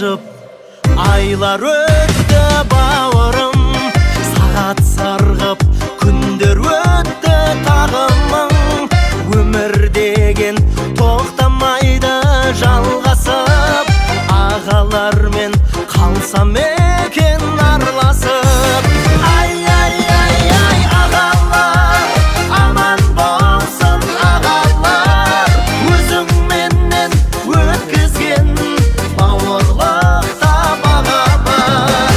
жылжып, айлар өтті бауырым, сағат сарғып, күндер өтті тағымың. Өмір деген тоқтамайды жалғасып, ағалармен қалсам екен араласып. Ай, ай, ай, ай, ағалар, аман болсын ағалар, өзіңменен өткізген бауырлықта баға бар.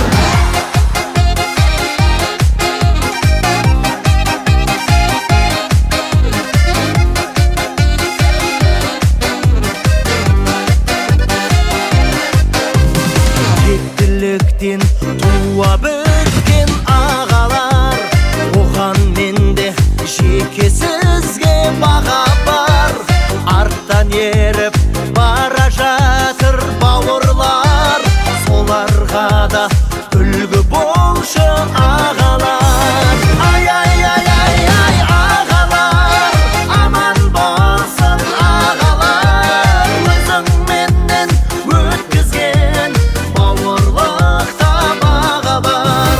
Тектіліктен туа біткен ағалар, оған менде жекесізге баға бар. Арттан еріп бара жатыр бауырлар, соларға да үлгі болшы ағалар. Ай, ай, ай, ай, ай, ағалар, аман болсын ағалар, өзіңменен өткізген бауырлықта баға бар.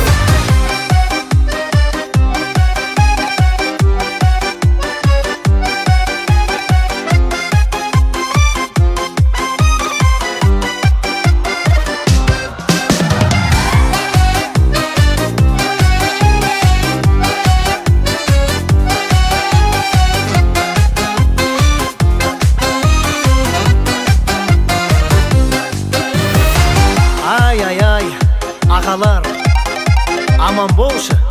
Ай, ай, ай, ағалар, аман болшы.